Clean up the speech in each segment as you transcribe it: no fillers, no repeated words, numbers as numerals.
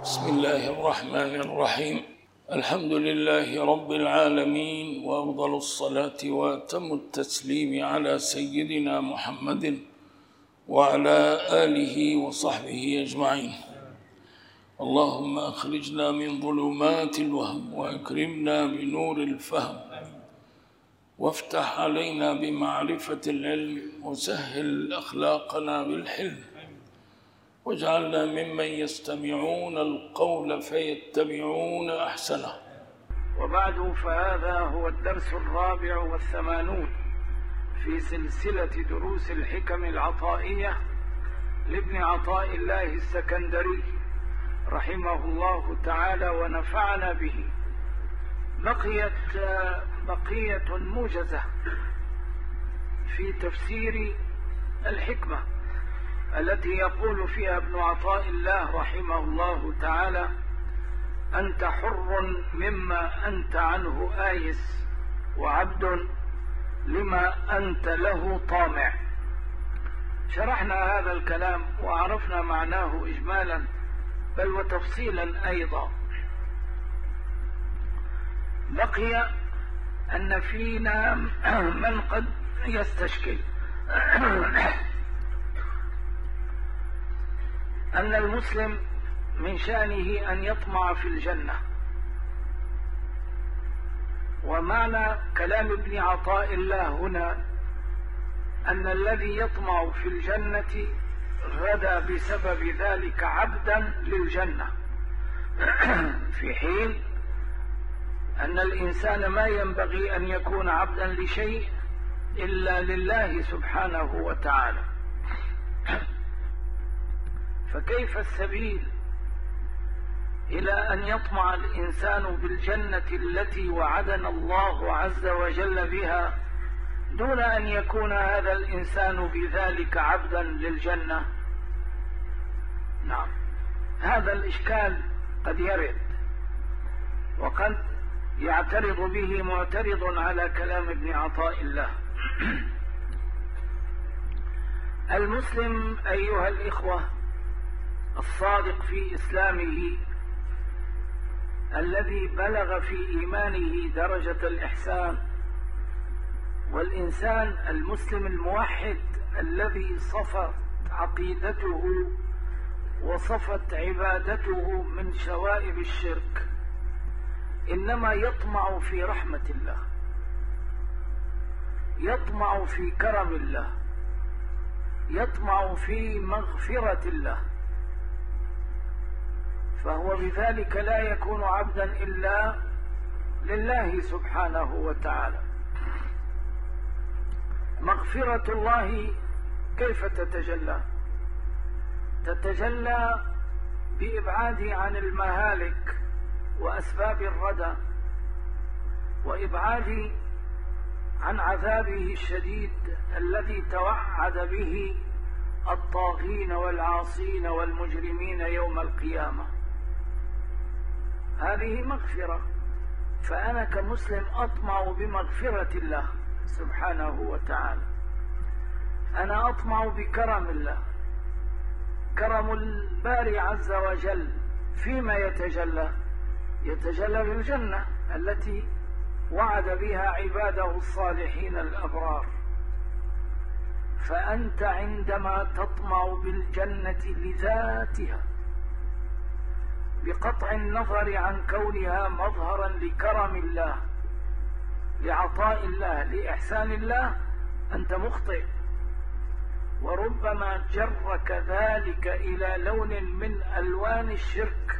بسم الله الرحمن الرحيم. الحمد لله رب العالمين، وأفضل الصلاة وأتم التسليم على سيدنا محمد وعلى آله وصحبه أجمعين. اللهم أخرجنا من ظلمات الوهم وأكرمنا بنور الفهم، وافتح علينا بمعرفة العلم، وسهل أخلاقنا بالحلم، واجعلنا ممن يستمعون القول فيتبعون أحسنه. وبعد، فهذا هو الدرس 84 في سلسلة دروس الحكم العطائية لابن عطاء الله السكندري رحمه الله تعالى ونفعنا به. بقيت بقية موجزة في تفسير الحكمة التي يقول فيها ابن عطاء الله رحمه الله تعالى: أنت حر مما أنت عنه آيس، وعبد لما أنت له طامع. شرحنا هذا الكلام وعرفنا معناه إجمالا بل وتفصيلا أيضا. بقي أن فينا من قد يستشكل أن المسلم من شأنه أن يطمع في الجنة. ومعنى كلام ابن عطاء الله هنا أن الذي يطمع في الجنة غدا بسبب ذلك عبدا للجنة، في حين أن الإنسان ما ينبغي أن يكون عبدا لشيء إلا لله سبحانه وتعالى. فكيف السبيل إلى أن يطمع الإنسان بالجنة التي وعدنا الله عز وجل بها دون أن يكون هذا الإنسان بذلك عبدا للجنة؟ نعم، هذا الإشكال قد يرد، وقد يعترض به معترض على كلام ابن عطاء الله. المسلم أيها الإخوة الصادق في إسلامه الذي بلغ في إيمانه درجة الإحسان، والإنسان المسلم الموحد الذي صفت عقيدته وصفت عبادته من شوائب الشرك، إنما يطمع في رحمة الله، يطمع في كرم الله، يطمع في مغفرة الله، فهو بذلك لا يكون عبدا إلا لله سبحانه وتعالى. مغفرة الله كيف تتجلى؟ تتجلى بإبعاده عن المهالك وأسباب الردى، وإبعاده عن عذابه الشديد الذي توعد به الطاغين والعاصين والمجرمين يوم القيامة. هذه مغفرة، فأنا كمسلم أطمع بمغفرة الله سبحانه وتعالى. أنا أطمع بكرم الله، كرم الباري عز وجل فيما يتجلى بالجنة التي وعد بها عباده الصالحين الأبرار. فأنت عندما تطمع بالجنة لذاتها بقطع النظر عن كونها مظهرا لكرم الله، لعطاء الله، لإحسان الله، أنت مخطئ، وربما جرك ذلك إلى لون من ألوان الشرك.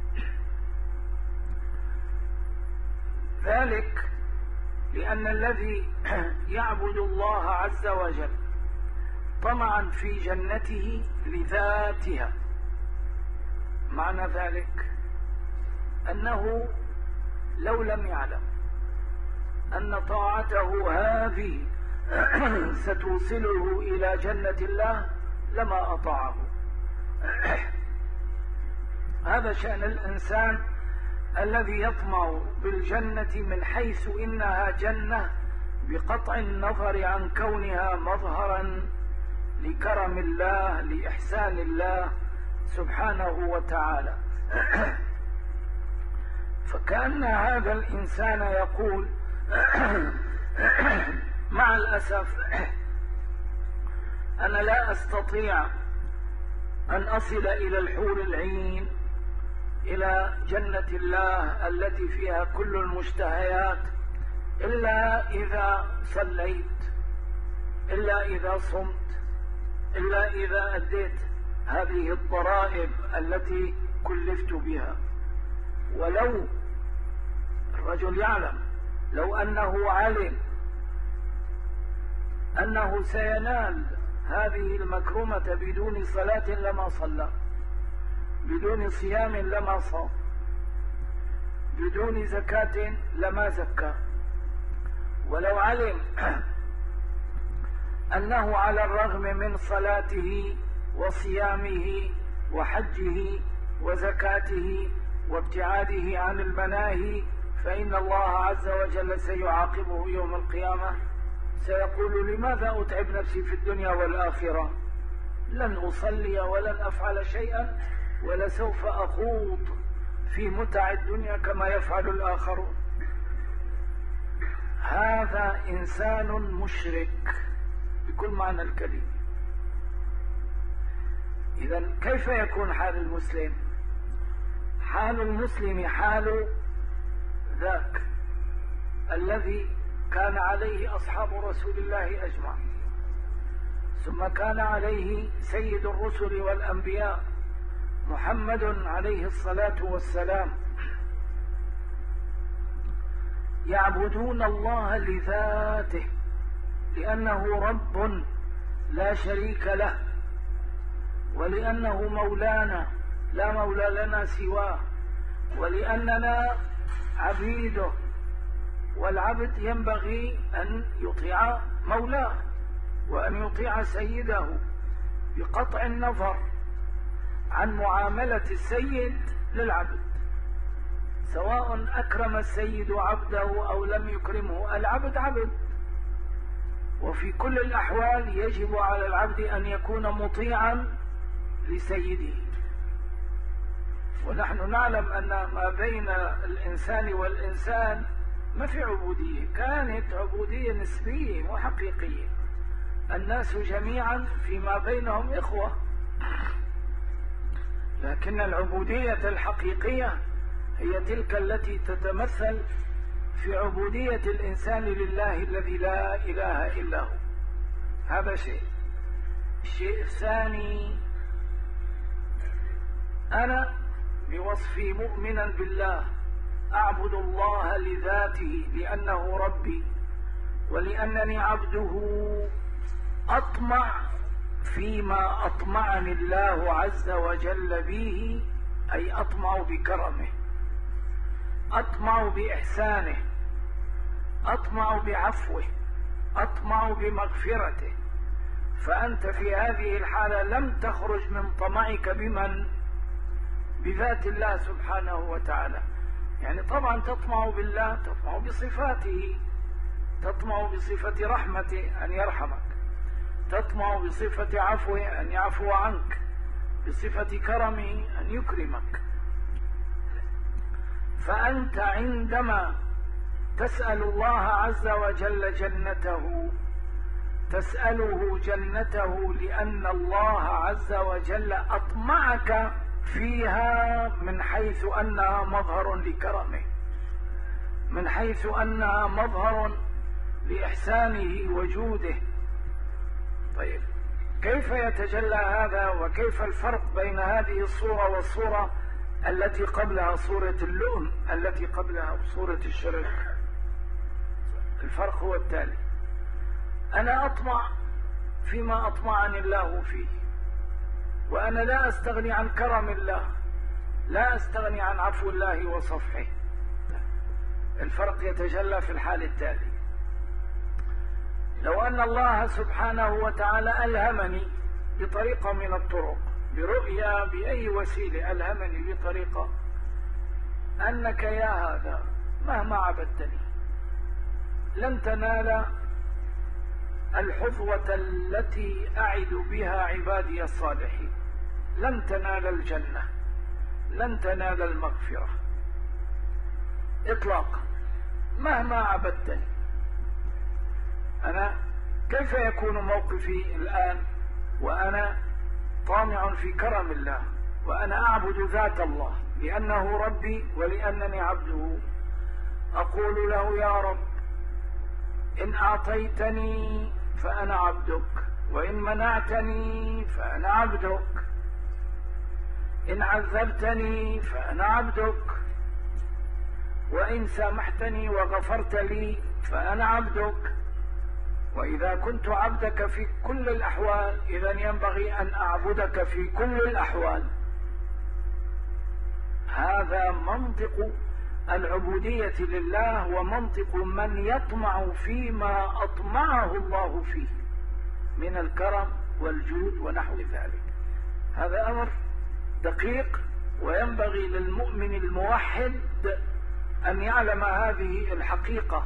ذلك لأن الذي يعبد الله عز وجل طمعا في جنته لذاتها، معنى ذلك أنه لو لم يعلم أن طاعته هذه ستوصله إلى جنة الله لما أطاعه. هذا شأن الإنسان الذي يطمع بالجنة من حيث إنها جنة بقطع النظر عن كونها مظهرا لكرم الله، لإحسان الله سبحانه وتعالى. فكأن هذا الإنسان يقول مع الأسف أنا لا أستطيع أن أصل إلى الحور العين، إلى جنة الله التي فيها كل المشتهيات، إلا إذا صليت، إلا إذا صمت، إلا إذا أديت هذه الضرائب التي كلفت بها. ولو الرجل يعلم لو أنه علم أنه سينال هذه المكرمة بدون صلاة لما صلى، بدون صيام لما صام، بدون زكاة لما زكى. ولو علم أنه على الرغم من صلاته وصيامه وحجه وزكاته وابتعاده عن المناهي فإن الله عز وجل سيعاقبه يوم القيامة، سيقول لماذا أتعب نفسي في الدنيا والآخرة؟ لن أصلي ولن أفعل شيئا ولسوف أخوض في متع الدنيا كما يفعل الآخرون. هذا إنسان مشرك بكل معنى الكلمة. إذن كيف يكون حال المسلم؟ حال المسلم حال ذاك الذي كان عليه أصحاب رسول الله أجمعين، ثم كان عليه سيد الرسل والأنبياء محمد عليه الصلاة والسلام، يعبدون الله لذاته لأنه رب لا شريك له، ولأنه مولانا لا مولى لنا سواه، ولأننا عبيده، والعبد ينبغي أن يطيع مولاه وأن يطيع سيده بقطع النظر عن معاملة السيد للعبد، سواء أكرم السيد عبده أو لم يكرمه، العبد عبد، وفي كل الأحوال يجب على العبد أن يكون مطيعا لسيده. ونحن نعلم أن ما بين الإنسان والإنسان ما في عبودية، كانت عبودية نسبية وحقيقية، الناس جميعا فيما بينهم إخوة، لكن العبودية الحقيقية هي تلك التي تتمثل في عبودية الإنسان لله الذي لا إله إلا هو. هذا شيء. الشيء الثاني، أنا بوصفي مؤمنا بالله أعبد الله لذاته لأنه ربي، ولأنني عبده أطمع فيما أطمعني الله عز وجل به، أي أطمع بكرمه، أطمع بإحسانه، أطمع بعفوه، أطمع بمغفرته. فأنت في هذه الحالة لم تخرج من طمعك بمن؟ بذات الله سبحانه وتعالى. يعني طبعا تطمع بالله، تطمع بصفاته، تطمع بصفة رحمته أن يرحمك، تطمع بصفة عفوه أن يعفو عنك، بصفة كرمه أن يكرمك. فأنت عندما تسأل الله عز وجل جنته، تسأله جنته لأن الله عز وجل أطمعك فيها من حيث أنها مظهر لكرمه، من حيث أنها مظهر لإحسانه وجوده. طيب كيف يتجلى هذا؟ وكيف الفرق بين هذه الصورة والصورة التي قبلها، صورة اللؤم التي قبلها صورة الشرك؟ الفرق هو التالي: أنا أطمع فيما أطمعني الله فيه، وأنا لا أستغني عن كرم الله، لا أستغني عن عفو الله وصفحه. الفرق يتجلى في الحال التالي: لو أن الله سبحانه وتعالى ألهمني بطريقة من الطرق، برؤيا، بأي وسيلة، ألهمني بطريقة أنك يا هذا مهما عبدتني لن تنال الحظوة التي أعد بها عبادي الصالحين، لن تنال الجنة، لن تنال المغفرة إطلاقا مهما عبدتني. أنا كيف يكون موقفي الآن وأنا طامع في كرم الله وأنا أعبد ذات الله لأنه ربي ولأنني عبده؟ أقول له: يا رب، إن أعطيتني فأنا عبدك، وإن منعتني فأنا عبدك، إن عذبتني فأنا عبدك، وإن سامحتني وغفرت لي فأنا عبدك. وإذا كنت عبدك في كل الأحوال إذن ينبغي أن أعبدك في كل الأحوال. هذا منطق العبودية لله ومنطق من يطمع فيما أطمعه الله فيه من الكرم والجود ونحو ذلك. هذا أمر دقيق، وينبغي للمؤمن الموحد أن يعلم هذه الحقيقة.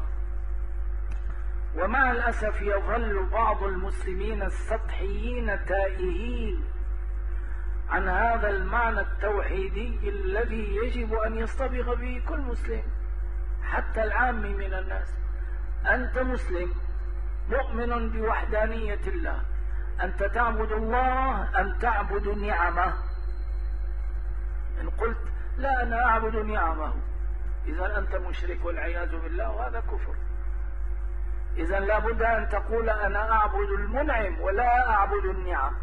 ومع الأسف يظل بعض المسلمين السطحيين تائهين عن هذا المعنى التوحيدي الذي يجب أن يصطبغ به كل مسلم، حتى العام من الناس. أنت مسلم مؤمن بوحدانية الله، أنت تعبد الله أم تعبد نعمه؟ إن قلت لا أنا أعبد نعمه إذا أنت مشرك والعياذ بالله، وهذا كفر. إذا لابد أن تقول أنا أعبد المنعم ولا أعبد النعم،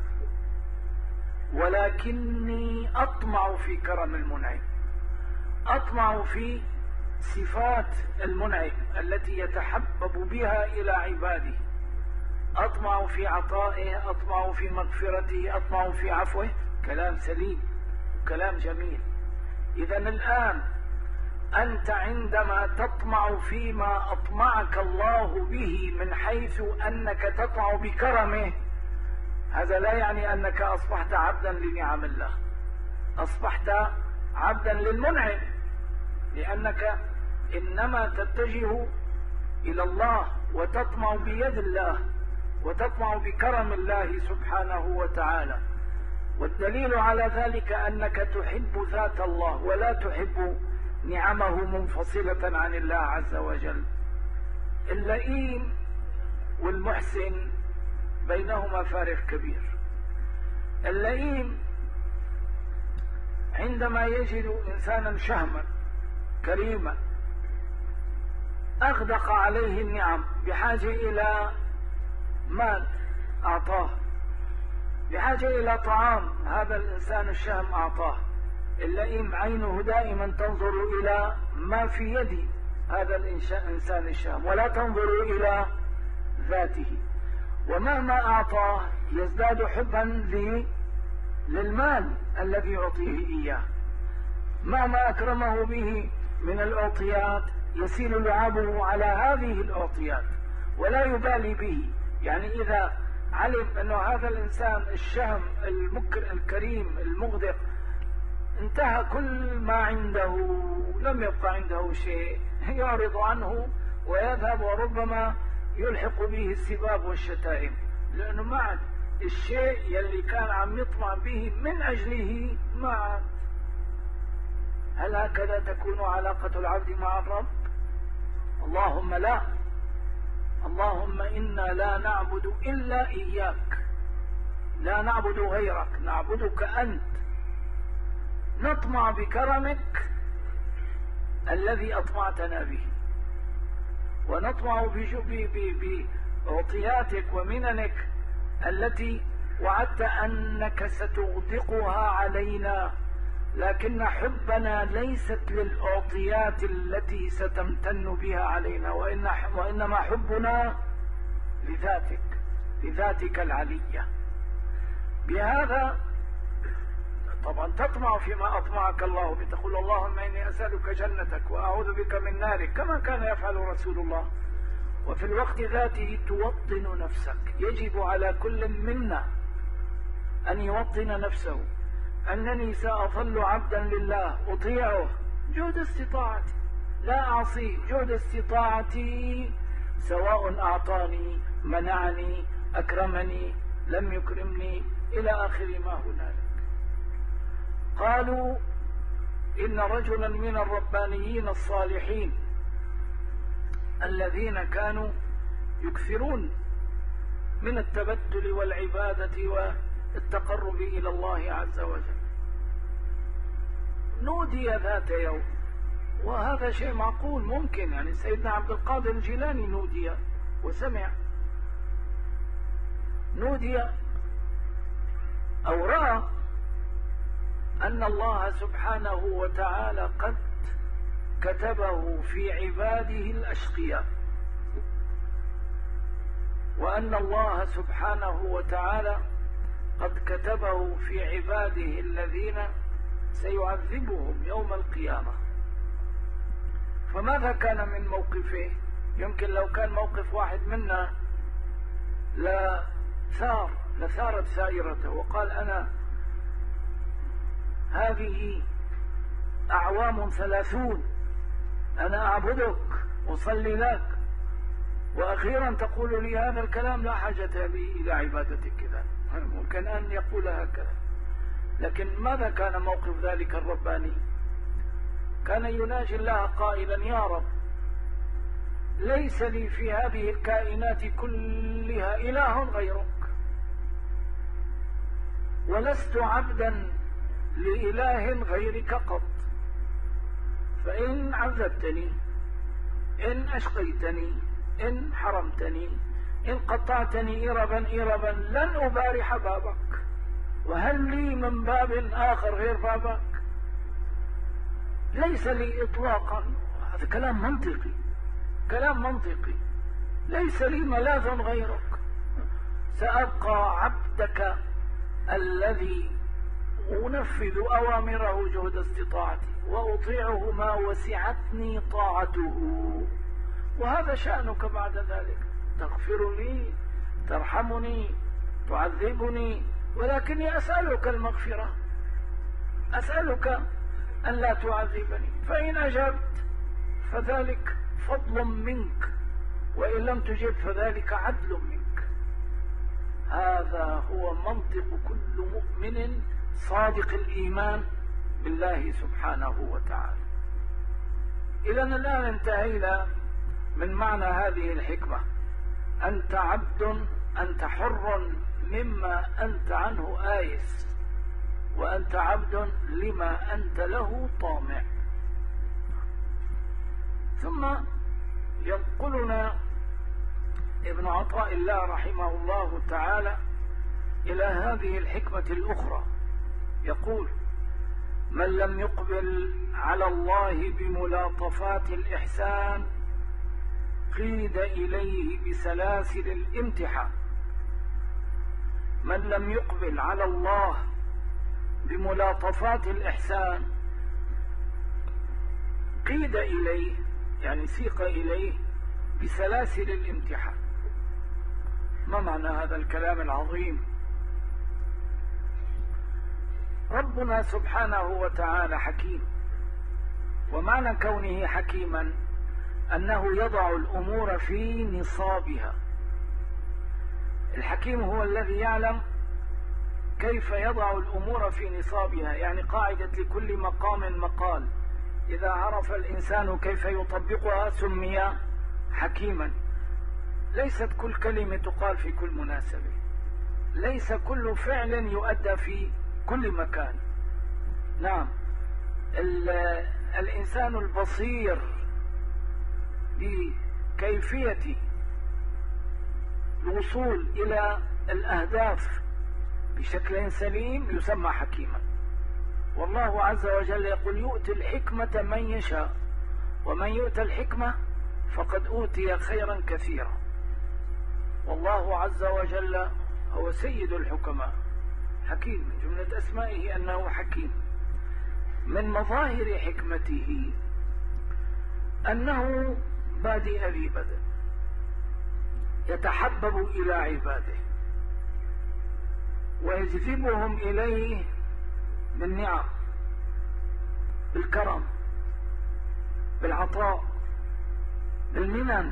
ولكني أطمع في كرم المنعم، أطمع في صفات المنعم التي يتحبب بها إلى عباده، أطمع في عطائه، أطمع في مغفرته، أطمع في عفوه. كلام سليم وكلام جميل. إذا الآن أنت عندما تطمع فيما أطمعك الله به من حيث أنك تطمع بكرمه، هذا لا يعني أنك أصبحت عبدا لنعم الله، أصبحت عبدا للمنعم، لأنك إنما تتجه إلى الله وتطمع بيد الله وتطمع بكرم الله سبحانه وتعالى. والدليل على ذلك أنك تحب ذات الله ولا تحب نعمه منفصلة عن الله عز وجل. اللئيم والمحسن بينهما فارق كبير. اللئيم عندما يجد إنسانا شهما كريما أغدق عليه النعم، بحاجة إلى مال أعطاه، بحاجة إلى طعام هذا الإنسان الشهم أعطاه. اللئيم عينه دائما تنظر إلى ما في يد هذا الإنسان الشهم ولا تنظر إلى ذاته، ومهما أعطاه يزداد حبا للمال الذي يعطيه إياه. مهما أكرمه به من الأعطيات يسيل لعابه على هذه الأعطيات ولا يبالي به. يعني إذا علم أن هذا الإنسان الشهم الكريم المغدق انتهى كل ما عنده، لم يبقى عنده شيء، يعرض عنه ويذهب، وربما يلحق به السباب والشتائم، لأنه ما عاد الشيء يلي كان عم يطمع به من أجله ما عاد. هل هكذا تكون علاقة العبد مع الرب؟ اللهم لا. اللهم إنا لا نعبد إلا إياك، لا نعبد غيرك، نعبدك أنت، نطمع بكرمك الذي أطمعتنا به، ونطمع بعطياتك ومننك التي وعدت أنك ستغدقها علينا. لكن حبنا ليست للأعطيات التي ستمتن بها علينا، وإنما حبنا لذاتك العلية. بهذا طبعا تطمع فيما أطمعك الله به، تقول اللهم إني أسألك جنتك وأعوذ بك من نارك، كما كان يفعل رسول الله. وفي الوقت ذاته توطن نفسك. يجب على كل منا أن يوطن نفسه، أنني سأظل عبدا لله أطيعه جهد استطاعتي، لا أعصيه جهد استطاعتي، سواء أعطاني، منعني، أكرمني، لم يكرمني، إلى آخر ما هنالك. قالوا إن رجلا من الربانيين الصالحين الذين كانوا يكثرون من التبتل والعبادة والتقرب إلى الله عز وجل نودي ذات يوم، وهذا شيء معقول ممكن، يعني سيدنا عبد القادر الجيلاني نودي وسمع، نودي أو رأى أن الله سبحانه وتعالى قد كتبه في عباده الأشقياء، وأن الله سبحانه وتعالى قد كتبه في عباده الذين سيعذبهم يوم القيامة. فماذا كان من موقفه؟ يمكن لو كان موقف واحد منا لثارت ثائرته وقال أنا هذه أعوام 30 أنا أعبدك أصلي لك، وأخيرا تقول لي هذا الكلام، لا حاجة لي إلى عبادتك كذا. ممكن أن يقول هكذا، لكن ماذا كان موقف ذلك الرباني؟ كان يناجي الله قائلا يا رب ليس لي في هذه الكائنات كلها إله غيرك، ولست عبدا لإله غيرك قط، فإن عذبتني، إن أشقيتني، إن حرمتني، إن قطعتني إربا لن أبارح بابك، وهل لي من باب آخر غير بابك؟ ليس لي إطلاقا. هذا كلام منطقي، كلام منطقي. ليس لي ملاذ غيرك، سأبقى عبدك الذي أنفذ أوامره جهد استطاعتي وأطيعه ما وسعتني طاعته، وهذا شأنك بعد ذلك، تغفر لي، ترحمني، تعذبني، ولكني أسألك المغفرة، أسألك أن لا تعذبني، فإن أجبت فذلك فضل منك، وإن لم تجب فذلك عدل منك. هذا هو منطق كل مؤمن صادق الإيمان بالله سبحانه وتعالى. إذن الآن انتهينا من معنى هذه الحكمة: أنت عبد، أنت حر مما أنت عنه آيس، وأنت عبد لما أنت له طامع. ثم ينقلنا ابن عطاء الله رحمه الله تعالى إلى هذه الحكمة الأخرى، يقول: من لم يقبل على الله بملاطفات الإحسان قيد إليه بسلاسل الامتحان. من لم يقبل على الله بملاطفات الإحسان قيد إليه، يعني سيق إليه بسلاسل الامتحان. ما معنى هذا الكلام العظيم؟ ربنا سبحانه وتعالى حكيم، ومعنى كونه حكيما أنه يضع الأمور في نصابها. الحكيم هو الذي يعلم كيف يضع الأمور في نصابها، يعني قاعدة لكل مقام مقال، إذا عرف الإنسان كيف يطبقها سمي حكيما. ليست كل كلمة تقال في كل مناسبة، ليس كل فعل يؤدى في كل مكان. نعم، الإنسان البصير بكيفية الوصول إلى الأهداف بشكل سليم يسمى حكيما. والله عز وجل يقول: يؤتي الحكمة من يشاء، ومن يؤتى الحكمة فقد أوتي خيرا كثيرا. والله عز وجل هو سيد الحكماء، حكيم، من جملة أسمائه أنه حكيم. من مظاهر حكمته أنه بادئ ذي بدء، يتحبب إلى عباده ويجذبهم إليه بالنعم، بالكرم، بالعطاء، بالمنن.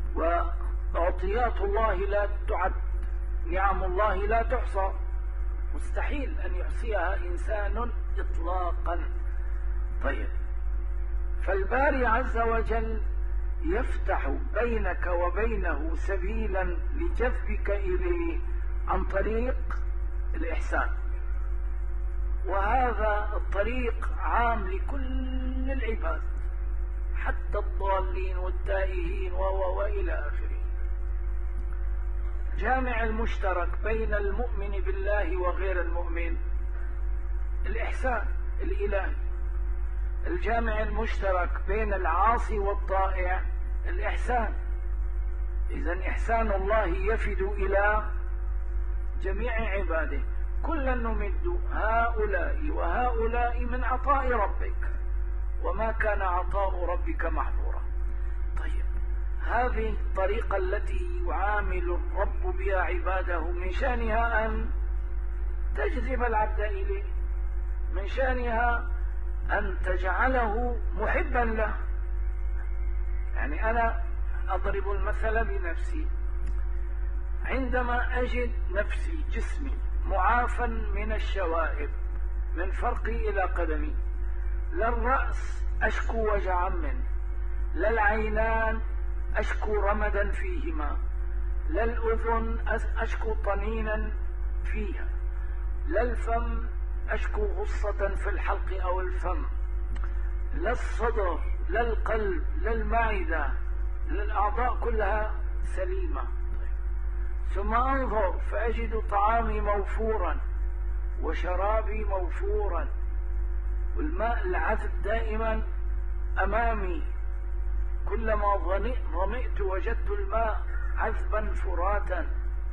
وعطيات الله لا تعد، نعم الله لا تحصى، مستحيل أن يحصيها إنسان إطلاقا. طيب، فالباري عز وجل يفتح بينك وبينه سبيلا لجذبك إليه عن طريق الإحسان، وهذا الطريق عام لكل العباد حتى الضالين والتائهين وإلى آخره. جامع المشترك بين المؤمن بالله وغير المؤمن الإحسان الإلهي. الجامع المشترك بين العاصي والطائع الإحسان. إذن إحسان الله يفد إلى جميع عباده. كلا نمد هؤلاء وهؤلاء من عطاء ربك وما كان عطاء ربك محظورا. طيب، هذه الطريقة التي يعامل الرب بها عباده من شأنها أن تجذب العبد إليه، من شأنها أن تجعله محبا له. يعني أنا أضرب المثل بنفسي، عندما أجد نفسي جسمي معافى من الشوائب من فرقي إلى قدمي، لا الرأس أشكو وجعا منه، لا العينان أشكو رمدا فيهما، لا الأذن أشكو طنينا فيها، لا الفم أشكو غصة في الحلق أو الفم، لا الصدر، لا القلب، لا المعدة، لا الأعضاء كلها سليمة. ثم أنظر فأجد طعامي موفورا وشرابي موفورا والماء العذب دائما أمامي، كلما ظمئت وجدت الماء عذبا فراتا.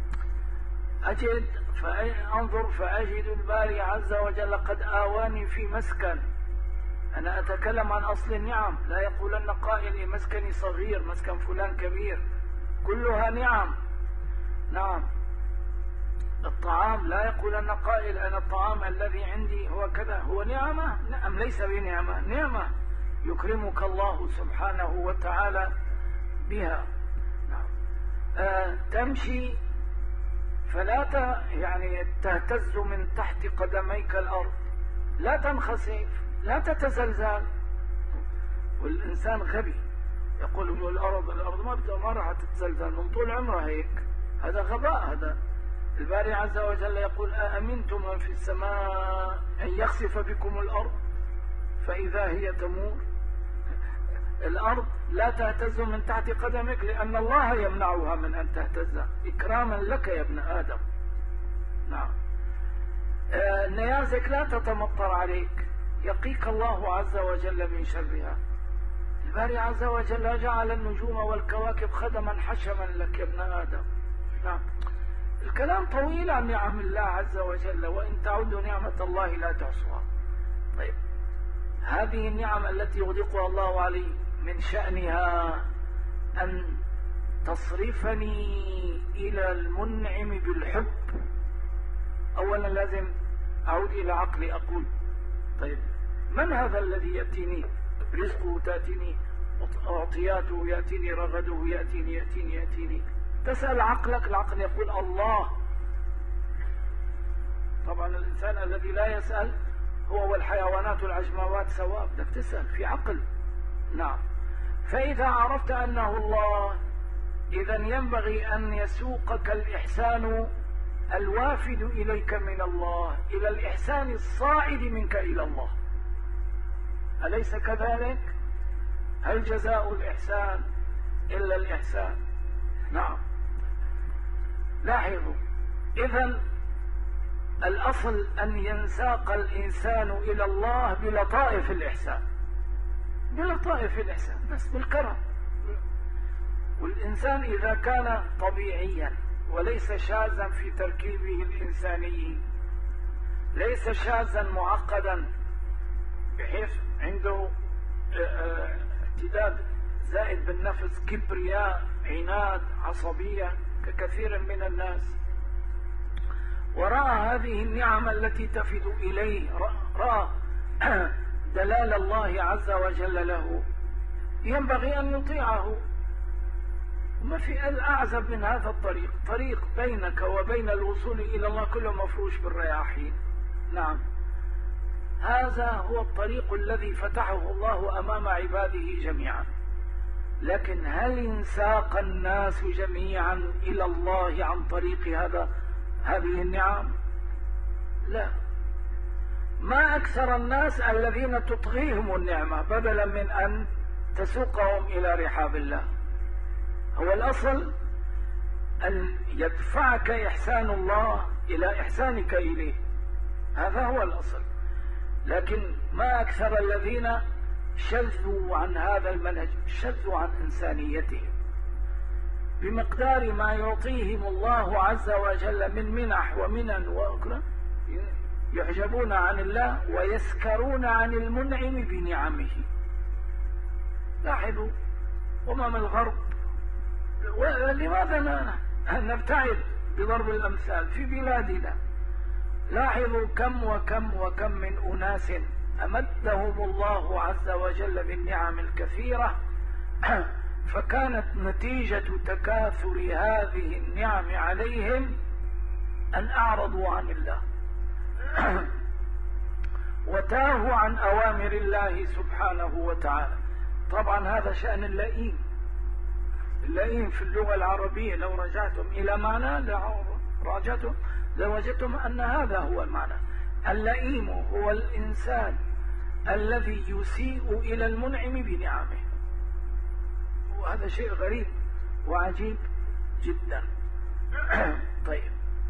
أنظر فأجد الباري عز وجل قد آواني في مسكن. أنا أتكلم عن أصل النعم، لا يقولن قائل مسكني صغير مسكن فلان كبير، كلها نعم. نعم، الطعام لا يقولن قائل أنا الطعام الذي عندي هو كذا، هو نعمة. نعم، ليس بنعمة، نعمة يكرمك الله سبحانه وتعالى بها. نعم. تمشي فلا تهتز من تحت قدميك الأرض، لا تنخسف، لا تتزلزل. والإنسان غبي يقول الأرض ما راح تتزلزل من طول عمره هيك، هذا غباء. هذا الباري عز وجل يقول أأمنتم من في السماء أن يخسف بكم الأرض فإذا هي تمور. الأرض لا تهتز من تحت قدمك لأن الله يمنعها من أن تهتز إكراما لك يا ابن آدم. نعم. نيازك لا تتمطر عليك، يقيك الله عز وجل من شرها. الباري عز وجل جعل النجوم والكواكب خدما حشما لك يا ابن آدم. نعم. الكلام طويل عن نعم الله عز وجل، وإن تعدوا نعمة الله لا تحصوها. طيب، هذه النعم التي يغدقها الله علي من شأنها أن تصرفني إلى المنعم بالحب. أولا لازم أعود إلى عقلي، أقول طيب من هذا الذي يأتيني رزقه، تأتيني أعطياته، يأتيني رغده، يأتيني. تسأل عقلك، العقل يقول الله. طبعا الإنسان الذي لا يسأل هو والحيوانات والعجموات سواء، بدك تسأل في عقل. نعم. فإذا عرفت أنه الله، إذا ينبغي أن يسوقك الإحسان الوافد إليك من الله إلى الإحسان الصاعد منك إلى الله. أليس كذلك؟ هل جزاء الإحسان إلا الإحسان؟ نعم. لاحظوا، إذن الأصل أن ينساق الإنسان إلى الله بلطائف الإحسان، بلطائف الإحسان، بس بالكرم. والإنسان إذا كان طبيعيا وليس شاذا في تركيبه الإنساني، ليس شاذا معقدا بحيث عنده اعتداد زائد بالنفس، كبرياء، عناد، عصبية ككثير من الناس، ورأى هذه النعم التي تفد إليه، رأى دلال الله عز وجل له، ينبغي أن يطيعه ما في الأعزب من هذا الطريق، طريق بينك وبين الوصول إلى الله كله مفروش بالرياحين. نعم، هذا هو الطريق الذي فتحه الله أمام عباده جميعا. لكن هل انساق الناس جميعا إلى الله عن طريق هذه النعم؟ لا. ما أكثر الناس الذين تطغيهم النعمة بدلا من أن تسوقهم إلى رحاب الله. هو الأصل أن يدفعك إحسان الله إلى إحسانك إليه، هذا هو الأصل. لكن ما أكثر الذين شذوا عن هذا المنهج، شذوا عن إنسانيتهم بمقدار ما يعطيهم الله عز وجل من منح ومنن وأكرم، يعجبون عن الله ويسكرون عن المنعم بنعمه. لاحظوا أمم الغرب، ولماذا نبتعد بضرب الأمثال في بلادنا؟ لاحظوا كم وكم وكم من أناس أمدهم الله عز وجل بالنعم الكثيرة، فكانت نتيجة تكاثر هذه النعم عليهم أن أعرضوا عن الله وتاهوا عن أوامر الله سبحانه وتعالى. طبعا هذا شأن اللئيم. اللئيم في اللغة العربية لو رجعتم إلى معنى لوجدتم أن هذا هو المعنى. اللئيم هو الإنسان الذي يسيء إلى المنعم بنعمه، وهذا شيء غريب وعجيب جدا. طيب،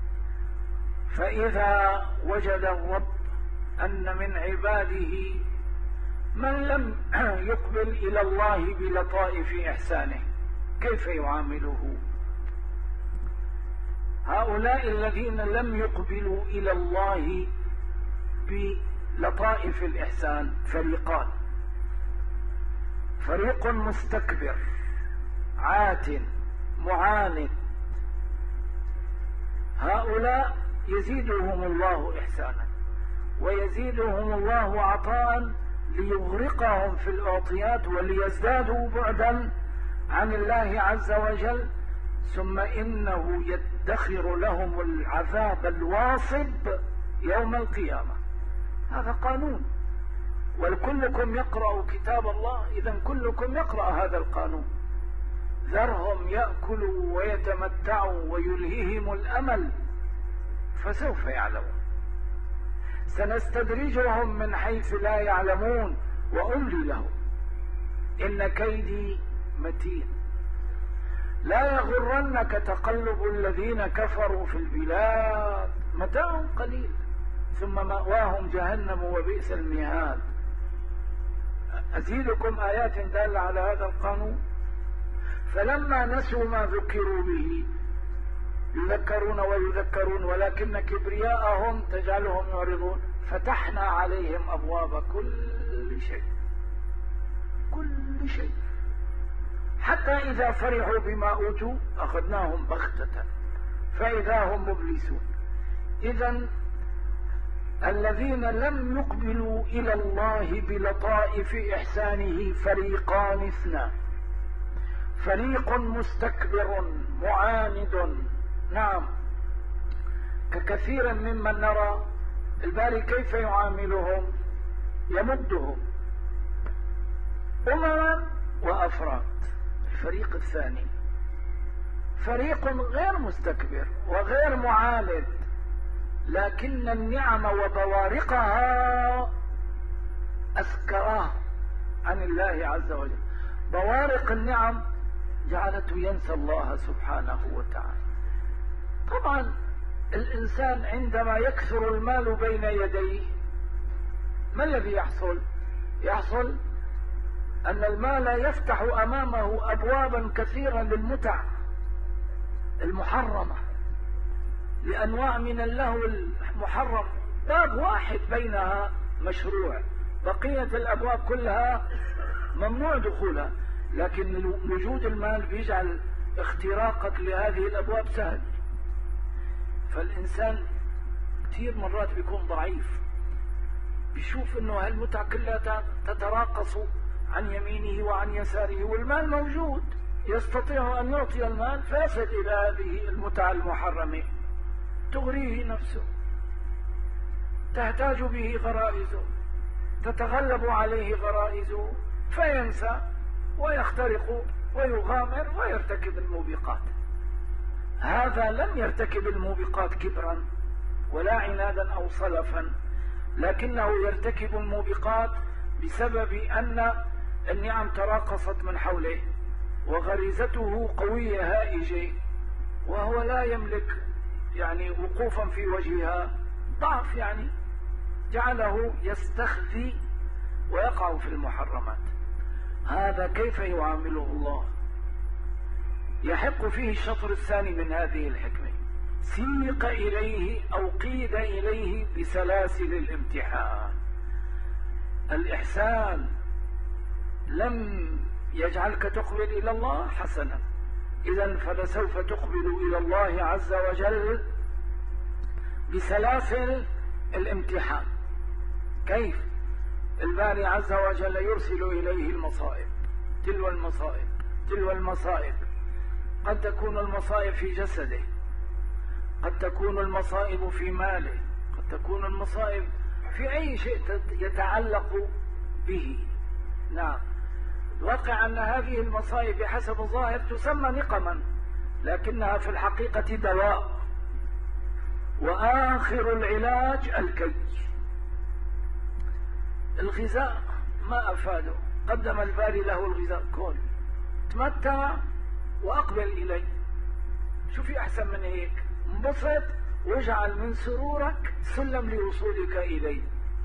فإذا وجد الرب أن من عباده من لم يقبل إلى الله بلطائف إحسانه كيف يعامله؟ هؤلاء الذين لم يقبلوا إلى الله بلطائف الإحسان فريقان: فريق مستكبر عات معاند، هؤلاء يزيدهم الله إحسانا ويزيدهم الله عطاء ليغرقهم في الأعطيات وليزدادوا بعدا عن الله عز وجل، ثم إنه يدخر لهم العذاب الواصب يوم القيامة. هذا قانون، ولكلكم يقرأ كتاب الله، إذن كلكم يقرأ هذا القانون. ذرهم يأكلوا ويتمتعوا ويلههم الأمل فسوف يعلمون. سنستدرجهم من حيث لا يعلمون وأملي لهم إن كيدي متين. لا يغرنك تقلب الذين كفروا في البلاد، متاع قليل ثم مأواهم جهنم وبئس المهاد. أزيدكم آيات دالة على هذا القانون. فلما نسوا ما ذكروا به يذكرون ويذكرون ولكن كبرياءهم تجعلهم يعرضون، فتحنا عليهم أبواب كل شيء حتى إذا فرحوا بما أوتوا أخذناهم بغتة فإذا هم مبلسون. إذن الذين لم يقبلوا إلى الله بلطائف إحسانه فريقان اثنان: فريق مستكبر معاند، نعم، ككثير ممن نرى الباري كيف يعاملهم، يمدهم أمما وأفراد. الفريق الثاني فريق غير مستكبر وغير معاند، لكن النعم وبوارقها أسكراه عن الله عز وجل. بوارق النعم جعلته ينسى الله سبحانه وتعالى. طبعا الإنسان عندما يكثر المال بين يديه ما الذي يحصل؟ يحصل أن المال يفتح أمامه أبوابا كثيرة للمتع المحرمة، لأنواع من اللهو المحرم، باب واحد بينها مشروع، بقية الأبواب كلها ممنوع دخولها، لكن وجود المال بيجعل اختراقك لهذه الأبواب سهل. فالإنسان كثير مرات بيكون ضعيف، بيشوف إنه هالمتع كلها تتراقص عن يمينه وعن يساره والمال موجود، يستطيع أن يعطي المال فيصل إلى هذه المتعة المحرمة، تغريه نفسه، تحتاج به غرائزه، تتغلب عليه غرائزه، فينسى ويخترق ويغامر ويرتكب الموبقات. هذا لم يرتكب الموبقات كبرا ولا عنادا أو صلفا، لكنه يرتكب الموبقات بسبب أن النعم تراقصت من حوله وغريزته قوية هائجة، وهو لا يملك وقوفا في وجهها، ضعف جعله يستخفي ويقع في المحرمات. هذا كيف يعامله الله؟ يحق فيه الشطر الثاني من هذه الحكمة: سيق إليه أو قيد إليه بسلاسل الامتحان. الإحسان لم يجعلك تقبل إلى الله حسنا، إذن فلسوف تقبل إلى الله عز وجل بسلاسل الامتحان. كيف؟ الباري عز وجل يرسل إليه المصائب تلو المصائب تلو المصائب. قد تكون المصائب في جسده، قد تكون المصائب في ماله، قد تكون المصائب في أي شيء يتعلق به. نعم، الواقع أن هذه المصائب بحسب الظاهر تسمى نقما، لكنها في الحقيقة دواء، وآخر العلاج الكي. الغذاء ما أفاده، قدم الباري له الغذاء: كل، تمتع وأقبل إلي. شو في أحسن من هيك؟ انبسط واجعل من سرورك سلم لوصولك إلي.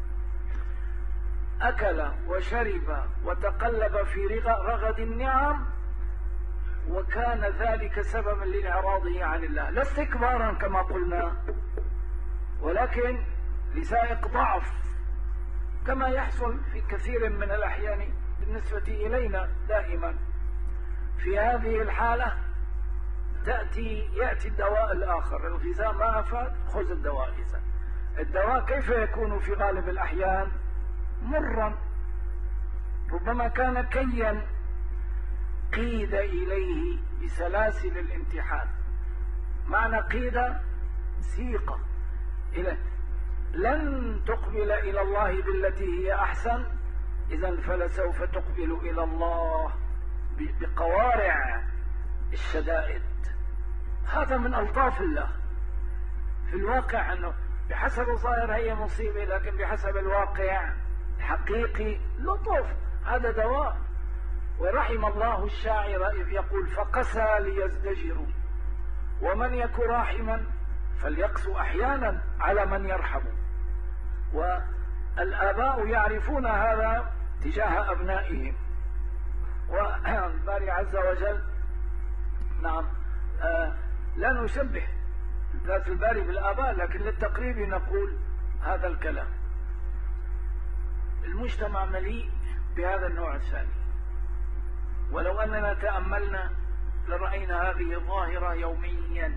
أكل وشرب وتقلب في رغد النعم، وكان ذلك سببا لإعراضه عن الله، لا استكبارا كما قلنا، ولكن لسائق ضعف، كما يحصل في كثير من الأحيان بالنسبة إلينا دائما. في هذه الحالة يأتي الدواء الآخر. الغذاء ما أفاد، خذ الدواء. إذن الدواء كيف يكون في غالب الأحيان؟ مرا، ربما كان كيا قيد إليه بسلاسل الامتحان. معنى قيد سيق إليه. لن تقبل إلى الله بالتي هي أحسن، إذن فلسوف تقبل إلى الله بقوارع الشدائد. هذا من ألطاف الله. في الواقع أنه بحسب الظاهر هي مصيبة، لكن بحسب الواقع الحقيقي لطف، هذا دواء. ورحم الله الشاعر إذ يقول: فقسى ليزدجروا، ومن يك راحما فليقسو أحيانا على من يرحم. والآباء يعرفون هذا تجاه أبنائهم. والباري عز وجل نعم لا نشبه ذات الباري بالآباء، لكن للتقريب نقول هذا الكلام. المجتمع مليء بهذا النوع الثاني، ولو أننا تأملنا لرأينا هذه الظاهرة يوميا.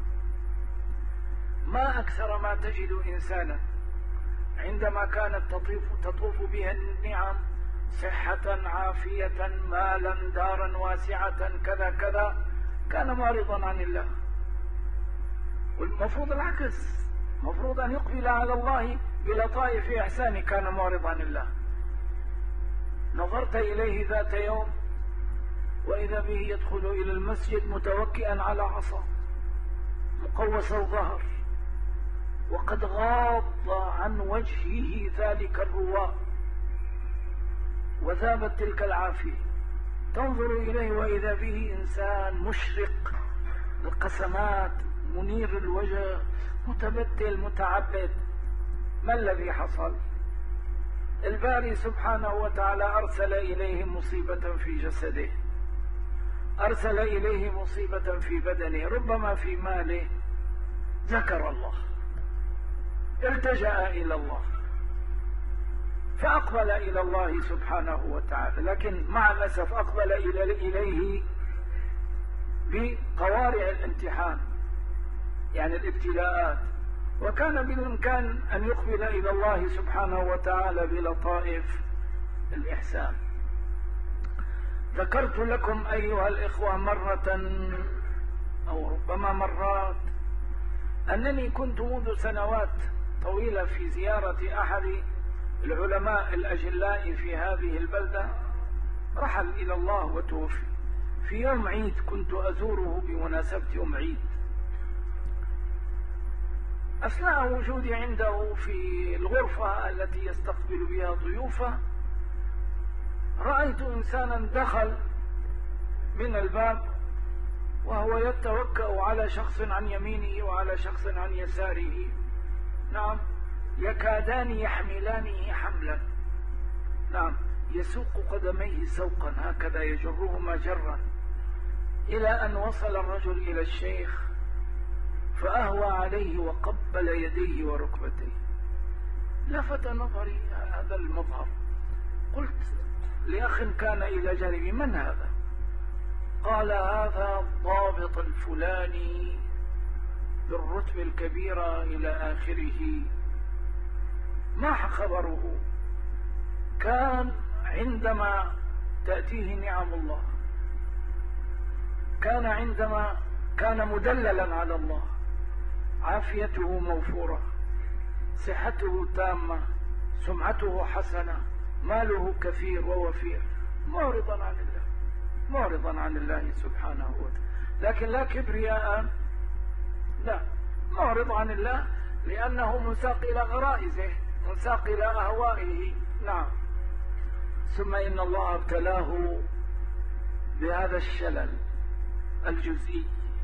ما أكثر ما تجد إنسانا عندما كانت تطوف بها النعم، صحة عافية، مالا، دارا واسعة، كذا كذا، كان معرضا عن الله. والمفروض العكس، المفروض أن يقبل على الله بلطائف إحسانه، كان معرضا عن الله. نظرت إليه ذات يوم وإذا به يدخل إلى المسجد متوكئا على عصا مقوس الظهر، وقد غاض عن وجهه ذلك الرواء وذابت تلك العافية. تنظر إليه وإذا به إنسان مشرق القسمات، منير الوجه، متبتل، متعبد. ما الذي حصل؟ الباري سبحانه وتعالى أرسل إليه مصيبة في جسده، أرسل إليه مصيبة في بدنه، ربما في ماله. ذكر الله، التجأ إلى الله، فأقبل إلى الله سبحانه وتعالى، لكن مع الأسف أقبل إليه بقوارع الامتحان، يعني الابتلاءات. وكان بالإمكان أن يقبل إلى الله سبحانه وتعالى بلطائف الإحسان. ذكرت لكم أيها الإخوة مرة أو ربما مرات أنني كنت منذ سنوات طويلة في زيارة أحد العلماء الأجلاء في هذه البلدة، رحل إلى الله وتوفي. في يوم عيد كنت أزوره بمناسبة يوم عيد. أثناء وجودي عنده في الغرفة التي يستقبل بها ضيوفه، رأيت إنسانا دخل من الباب وهو يتوكأ على شخص عن يمينه وعلى شخص عن يساره، نعم، يكادان يحملانه حملا، نعم، يسوق قدميه سوقا هكذا يجرهما جرا، إلى أن وصل الرجل إلى الشيخ فأهوى عليه وقبل يديه وركبتيه. لفت نظري هذا المظهر، قلت لأخ كان إلى جانبي: من هذا؟ قال: هذا الضابط الفلاني بالرتبة الكبيرة إلى آخره. ما خبره؟ كان عندما تأتيه نعم الله، كان عندما كان مدللا على الله، عافيته موفورة، صحته تامة، سمعته حسنة، ماله كثير ووفير، معرضا عن الله، معرضا عن الله سبحانه وتعالى، لكن لا كبرياء، لا، معرض عن الله لأنه منساق إلى غرائزه، منساق إلى أهوائه، نعم. ثم إن الله ابتلاه بهذا الشلل الجزئي،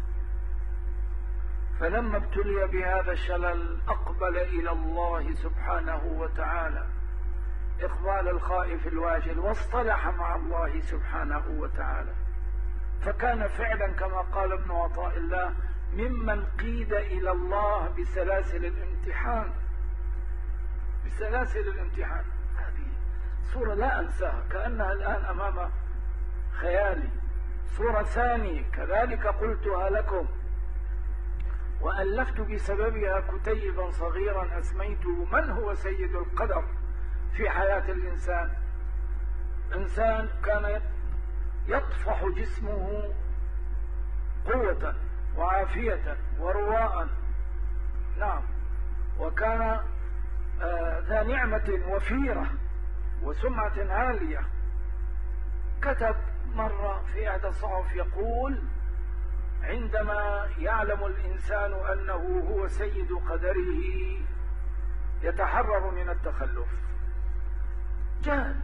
فلما ابتلي بهذا الشلل أقبل إلى الله سبحانه وتعالى إقبال الخائف الواجل، واصطلح مع الله سبحانه وتعالى، فكان فعلا كما قال ابن عطاء الله: ممن قيد إلى الله بسلاسل الامتحان. بسلاسل الامتحان، هذه صورة لا أنساها، كأنها الآن أمام خيالي. صورة ثانية كذلك قلتها لكم، وألفت بسببها كتيبا صغيرا أسميته: من هو سيد القدر في حياة الإنسان؟ إنسان كان يطفح جسمه قوة وعافية ورواء، نعم، وكان ذا نعمة وفيرة وسمعة عالية. كتب مرة في إحدى الصحف يقول: عندما يعلم الإنسان أنه هو سيد قدره يتحرر من التخلف. جهل.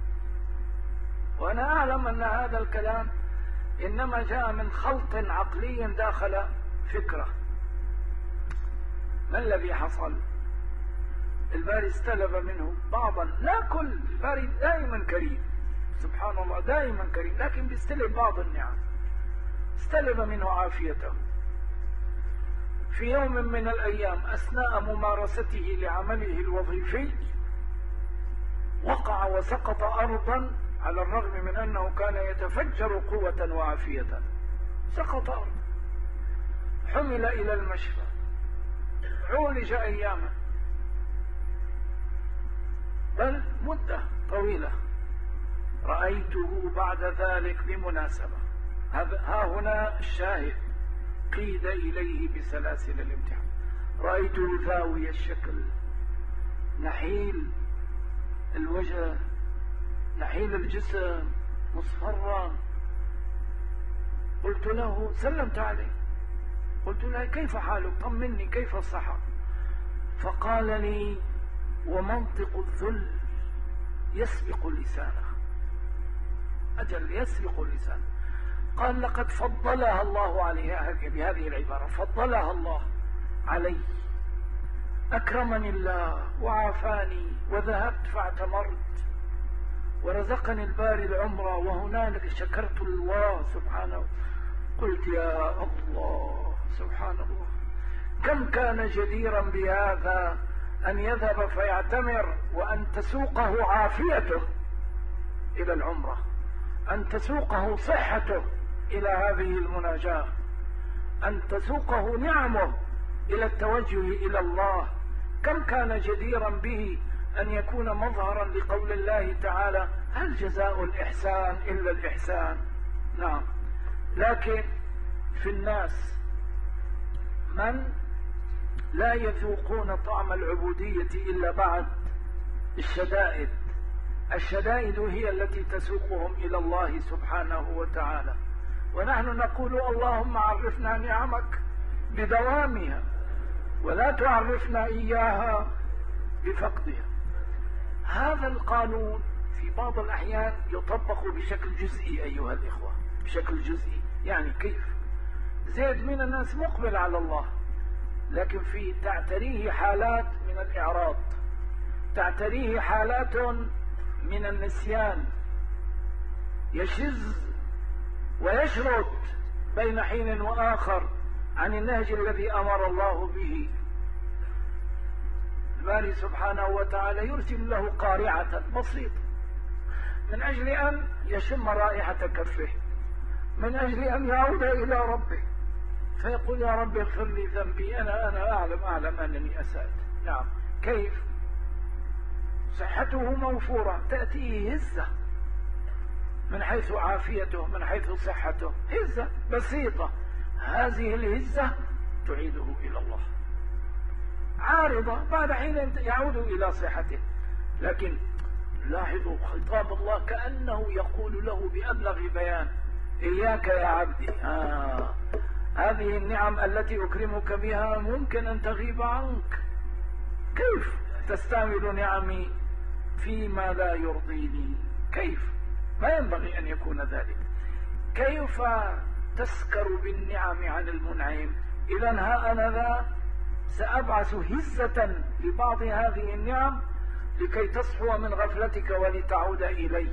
وأنا أعلم أن هذا الكلام إنما جاء من خلط عقلي داخل فكرة. ما الذي حصل؟ الباري استلب منه بعضا، لا كل، الباري دائما كريم سبحان الله، دائما كريم، لكن بيستلب بعض النعم. استلب منه عافيته. في يوم من الأيام أثناء ممارسته لعمله الوظيفي وقع وسقط أرضا، على الرغم من أنه كان يتفجر قوة وعافية، سقط أرضا، حمل إلى المشفى، عولج أياما، بل مدة طويلة. رأيته بعد ذلك بمناسبة، ها هنا الشاهد، قيد إليه بسلاسل الامتحان. رأيته ذاوي الشكل، نحيل الوجه، نحيل الجسم، مصفرا. قلت له، سلمت عليه، قلت له: كيف حالك؟ طمني، كيف الصحة؟ فقال لي: ومنطق الذل يسبق لسانه. أجل، يسبق لسانه. قال: لقد فضلها الله عليها، بهذه العبارة: فضلها الله علي، أكرمني الله وعافاني، وذهبت فاعتمرت، ورزقني الباري العمرة، وهنالك شكرت الله سبحانه. قلت: يا الله، سبحان الله، كم كان جديرا بهذا أن يذهب فيعتمر، وأن تسوقه عافيته إلى العمرة، أن تسوقه صحته إلى هذه المناجاة، أن تسوقه نعمه إلى التوجه إلى الله. كم كان جديرا به أن يكون مظهرا لقول الله تعالى: هل جزاء الإحسان إلا الإحسان؟ نعم. لكن في الناس من لا يذوقون طعم العبودية إلا بعد الشدائد. الشدائد هي التي تسوقهم إلى الله سبحانه وتعالى، ونحن نقول اللهم عرفنا نعمك بدوامها ولا تعرفنا إياها بفقدها. هذا القانون في بعض الأحيان يطبق بشكل جزئي أيها الإخوة، بشكل جزئي. يعني كيف؟ زيد من الناس مقبل على الله، لكن في تعتريه حالات من الإعراض، تعتريه حالات من النسيان، يشذ ويشرد بين حين وآخر عن النهج الذي أمر الله به. الباري سبحانه وتعالى يرسل له قارعة بسيطة من أجل أن يشم رائحة كفه، من أجل أن يعود إلى ربه فيقول يا رب اغفر لي ذنبي، أنا أعلم أنني أسأت. نعم. كيف؟ صحته موفورة، تأتيه هزة من حيث عافيته، من حيث صحته، هزة بسيطة، هذه الهزة تعيده إلى الله. عارضة بعد حين يعود إلى صحته. لكن لاحظوا خطاب الله كأنه يقول له بأبلغ بيان: إياك يا عبدي، هذه النعم التي أكرمك بها ممكن أن تغيب عنك. كيف تستعمل نعمي فيما لا يرضيني؟ كيف؟ ما ينبغي أن يكون ذلك. كيف تسكر بالنعم عن المنعم؟ إذن ها أنا ذا سأبعث هزة لبعض هذه النعم لكي تصحو من غفلتك ولتعود إلي.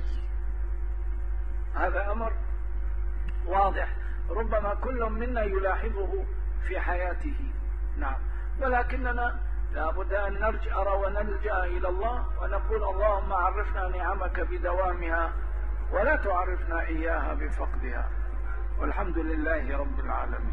هذا أمر واضح ربما كل منا يلاحظه في حياته. نعم. ولكننا لابد أن نرجع ونلجأ إلى الله ونقول اللهم عرفنا نعمك بدوامها ولا تعرفنا إياها بفقدها، والحمد لله رب العالمين.